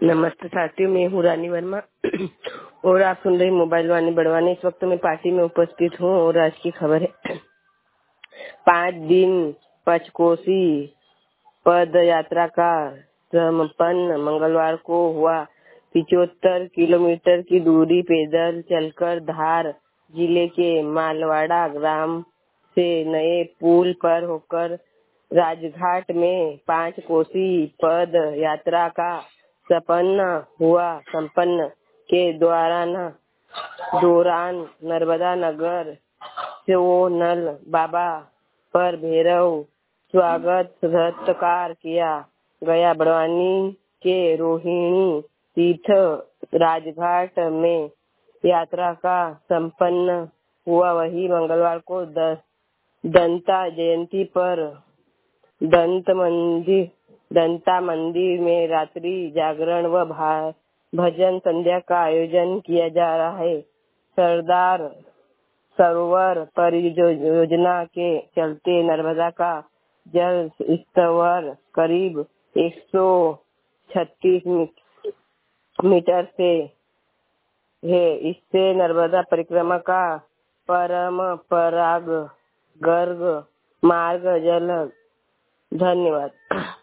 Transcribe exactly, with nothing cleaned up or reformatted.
नमस्ते साथियों, मैं हूँ रानी वर्मा और आप सुन रहे मोबाइल वाणी बड़वानी। इस वक्त मैं पार्टी में उपस्थित हूँ और आज की खबर है पाँच दिन पंचकोसी पद यात्रा का समापन मंगलवार को हुआ। पिछहत्तर किलोमीटर की दूरी पैदल चलकर धार जिले के मालवाड़ा ग्राम से नए पुल पर होकर राजघाट में पांच कोसी पद यात्रा का संपन्न हुआ। संपन्न के दौरान दौरान नर्मदा नगर सोनल बाबा पर भैरव स्वागत सत्कार किया गया। बड़वानी के रोहिणी तीर्थ राजघाट में यात्रा का संपन्न हुआ। वही मंगलवार को दंता जयंती पर दंत मंदिर दंता मंदिर में रात्रि जागरण व भजन संध्या का आयोजन किया जा रहा है। सरदार सरोवर परियोजना के चलते नर्मदा का जल स्तर करीब एक सौ छत्तीस मीटर से है। इससे नर्मदा परिक्रमा का परम्परागत गर्ग मार्ग जल। धन्यवाद।